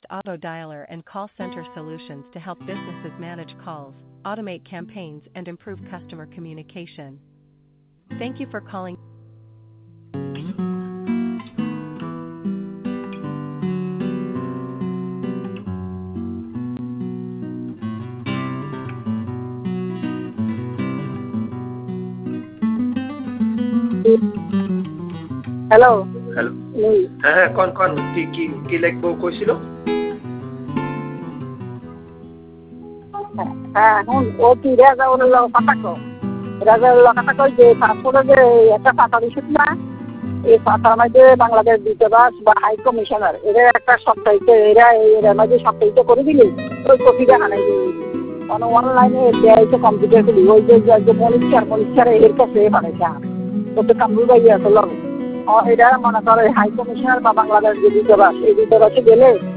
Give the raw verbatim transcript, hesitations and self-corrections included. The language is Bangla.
auto dialer and call center solutions to help businesses manage calls, automate campaigns, and improve customer communication. Thank you for calling. Hello hello হ্যাঁ হ্যাঁ কোন কোন কি কি কি লিখবো কইছিল? হ্যাঁ এখন ও কি রাজাউল কথা কো রাজাউল কথা কই যে পাসপোর্টে যে একটা পাতা দিছিস না এই পাতার মধ্যে বাংলাদেশ দূতাবাস বা হাই কমিশনার এরা একটা সাপ্তাহিক এরা এর মধ্যে সাপ্তাহিক করে দিলি ওই কপিটা আনাই দিবি অন অনলাইনে দেয়াইছে কম্পিউটার খুলি ওই যে মনিটর মনিটর এর কাছে বানাইছে তো তো কম্পিউটার ইয়ে করলাম এটা মনে করে হাই কমিশনার বা বাংলাদেশ যে দূতাবাস এই দূতাবাসে গেলে